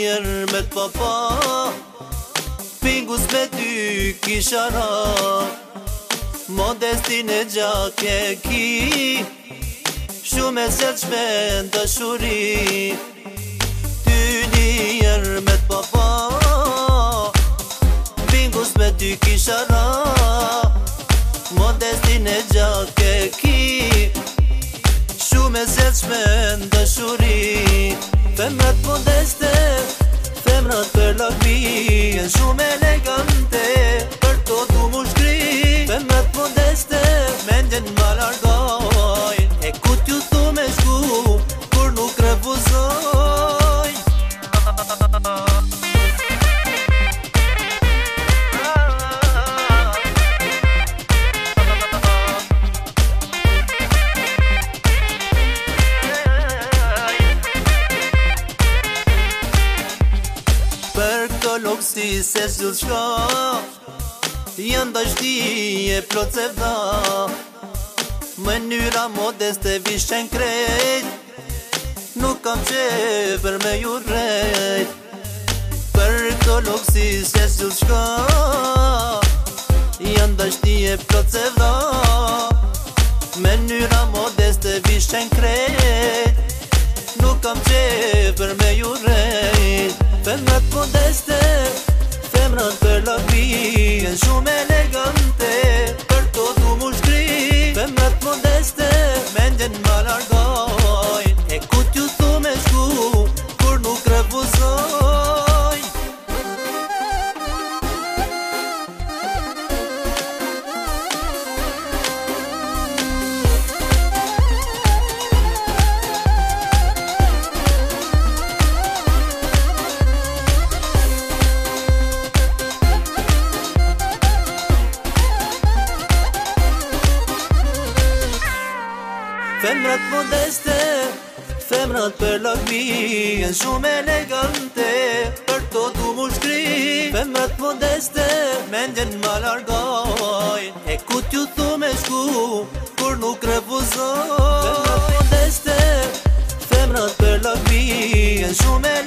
njerë me t'papa, pingus me ty kisha ra, modestin e gjake ki, shumë e selqme në dashuri. Ty njerë me t'papa, pingus me ty kisha ra, modestin e gjake ki, shumë e selqme në dashuri. Femrat modeste, femrat për lakmi, janë shumë elegante, për to du mu shkri. Femrat modeste, mendjen ma largoj, e ku t'ju thu me shku, kur nuk refuzoj. Lokësi se s'gjith shka, janë dashti e plot se vda, mënyra modeste vishen krejt, nuk kam qever me ju rejt. Për këto lokësi se s'gjith shka, janë dashti e plot se vda, mënyra modeste vishen krejt, nuk kam qever me ju rejt. Femrat modeste, femrat për lakmi, janë shumë elegante, për to du mu shkri. Femrat modeste, mendjen ma largoj, e ku t'ju thu me shku, kur nuk refuzoj. Femrat modeste, femrat për lakmi, janë shumë elegante, për to du mu shkri. Femrat modeste, mendjen ma largoj, e ku t'ju thu me shku, kur nuk refuzoj. Femrat modeste, femrat për lakmi, janë shumë elegante,